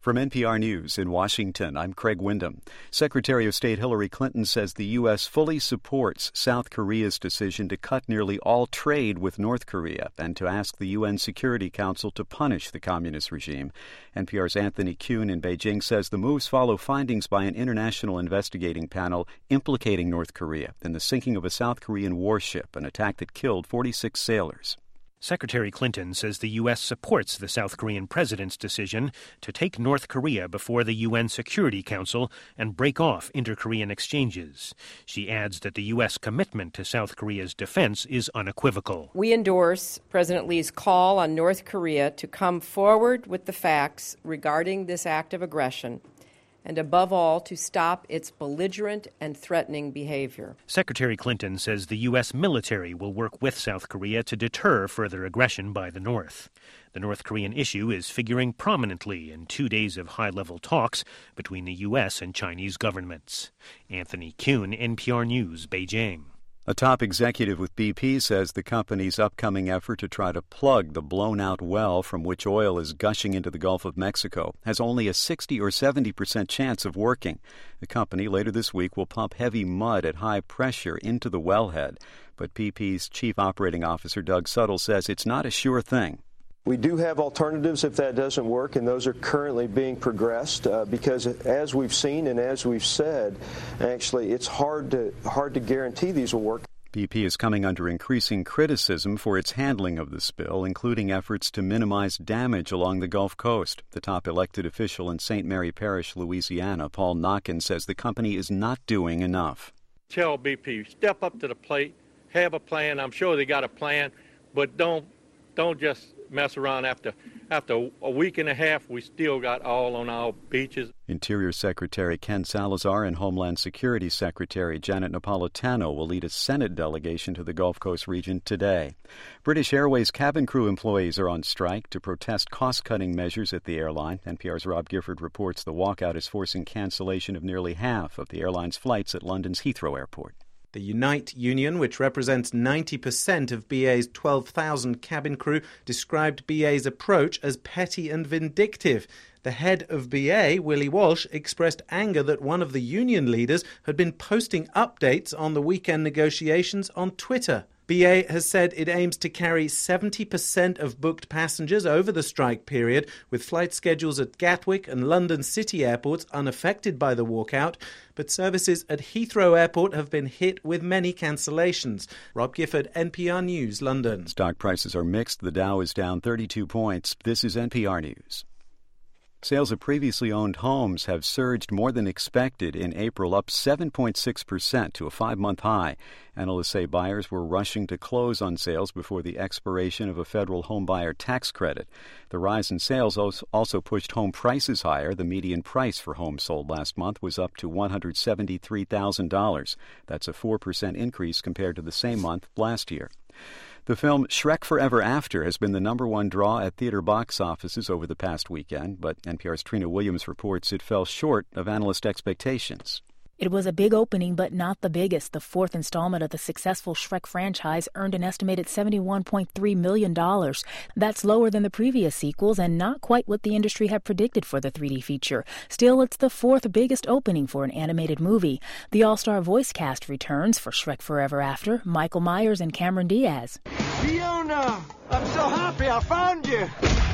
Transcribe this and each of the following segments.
From NPR News in Washington, I'm Craig Windham. Secretary of State Hillary Clinton says the U.S. fully supports South Korea's decision to cut nearly all trade with North Korea and to ask the UN Security Council to punish the communist regime. NPR's Anthony Kuhn in Beijing says the moves follow findings by an international investigating panel implicating North Korea in the sinking of a South Korean warship, an attack that killed 46 sailors. Secretary Clinton says the U.S. supports the South Korean president's decision to take North Korea before the UN Security Council and break off inter-Korean exchanges. She adds that the U.S. commitment to South Korea's defense is unequivocal. We endorse President Lee's call on North Korea to come forward with the facts regarding this act of aggression, and above all, to stop its belligerent and threatening behavior. Secretary Clinton says the U.S. military will work with South Korea to deter further aggression by the North. The North Korean issue is figuring prominently in 2 days of high-level talks between the U.S. and Chinese governments. Anthony Kuhn, NPR News, Beijing. A top executive with BP says the company's upcoming effort to try to plug the blown-out well from which oil is gushing into the Gulf of Mexico has only a 60 or 70% chance of working. The company later this week will pump heavy mud at high pressure into the wellhead. But BP's chief operating officer, Doug Suttle, says it's not a sure thing. We do have alternatives if that doesn't work, and those are currently being progressed because, as we've seen and as we've said, actually it's hard to guarantee these will work. BP is coming under increasing criticism for its handling of the spill, including efforts to minimize damage along the Gulf Coast. The top elected official in St. Mary Parish, Louisiana, Paul Knockin, says the company is not doing enough. Tell BP, step up to the plate, have a plan. I'm sure they got a plan, but don't just mess around. After a week and a half, we still got oil on our beaches. Interior Secretary Ken Salazar and Homeland Security Secretary Janet Napolitano will lead a Senate delegation to the Gulf Coast region today. British Airways cabin crew employees are on strike to protest cost-cutting measures at the airline. NPR's Rob Gifford reports the walkout is forcing cancellation of nearly half of the airline's flights at London's Heathrow Airport. The Unite union, which represents 90% of BA's 12,000 cabin crew, described BA's approach as petty and vindictive. The head of BA, Willie Walsh, expressed anger that one of the union leaders had been posting updates on the weekend negotiations on Twitter. BA has said it aims to carry 70% of booked passengers over the strike period, with flight schedules at Gatwick and London City airports unaffected by the walkout. But services at Heathrow Airport have been hit with many cancellations. Rob Gifford, NPR News, London. Stock prices are mixed. The Dow is down 32 points. This is NPR News. Sales of previously owned homes have surged more than expected in April, up 7.6% to a 5-month high. Analysts say buyers were rushing to close on sales before the expiration of a federal homebuyer tax credit. The rise in sales also pushed home prices higher. The median price for homes sold last month was up to $173,000. That's a 4% increase compared to the same month last year. The film Shrek Forever After has been the #1 draw at theater box offices over the past weekend, but NPR's Trina Williams reports it fell short of analyst expectations. It was a big opening, but not the biggest. The fourth installment of the successful Shrek franchise earned an estimated $71.3 million. That's lower than the previous sequels and not quite what the industry had predicted for the 3D feature. Still, it's the fourth biggest opening for an animated movie. The all-star voice cast returns for Shrek Forever After: Michael Myers and Cameron Diaz. Fiona, I'm so happy I found you.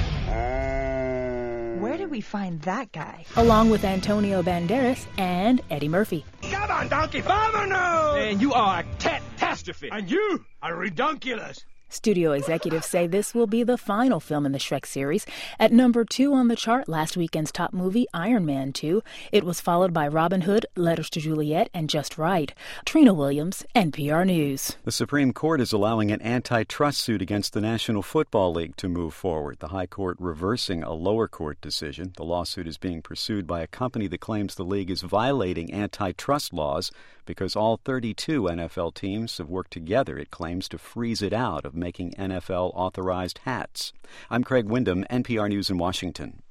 Where did we find that guy? Along with Antonio Banderas and Eddie Murphy. Come on, donkey, vámonos! Man, you are a catastrophe. And you are redunculous. Studio executives say this will be the final film in the Shrek series. At #2 on the chart, last weekend's top movie, Iron Man 2. It was followed by Robin Hood, Letters to Juliet, and Just Right. Trina Williams, NPR News. The Supreme Court is allowing an antitrust suit against the National Football League to move forward. The High Court reversing a lower court decision. The lawsuit is being pursued by a company that claims the league is violating antitrust laws because all 32 NFL teams have worked together, it claims, to freeze it out of making NFL-authorized hats. I'm Craig Windham, NPR News in Washington.